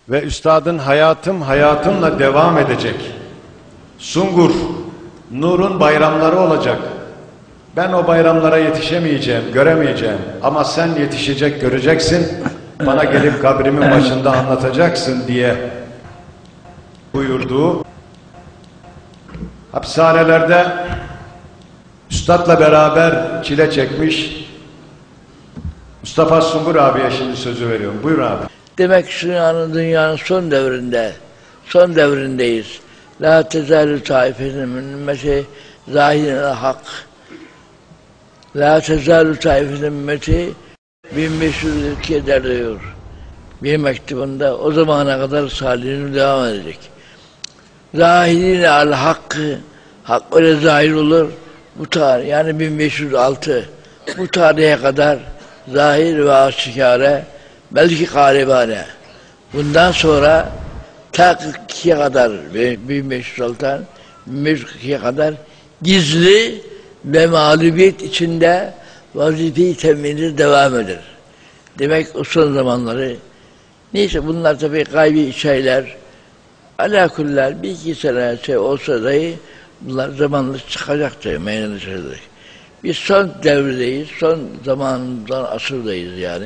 ve üstadın hayatım hayatımla devam edecek. Sungur, Nur'un bayramları olacak. Ben o bayramlara yetişemeyeceğim, göremeyeceğim. Ama sen yetişecek, göreceksin. Bana gelip kabrimin başında anlatacaksın diye buyurduğu, hapishanelerde üstadla beraber çile çekmiş Mustafa Sungur abiye şimdi sözü veriyorum. Buyur abi. Demek ki dünyanın son devrindeyiz. La tezalü taifetin min ümmeti zahirine hak. La tezalü taifetin ümmeti 1502 eder diyor. Bir mektubunda o zamana kadar salihine devam edecek. Zahirine al hakkı, hak öyle zahir olur. Bu tarih yani 1506 bu tarihe kadar zahir ve aşikare belki garibane. Bundan sonra ta 42'ye kadar 1506'dan 1542'ye kadar gizli ve mağlubiyet içinde vazife-i temini devam eder. Demek o son zamanları neyse bunlar tabii gaybi şeyler. Alâkullâh bir iki sene olsa dahi bunlar zamanla çıkacaktır, meydana çıkacak. Biz son devredeyiz, son zamandan asırdayız yani.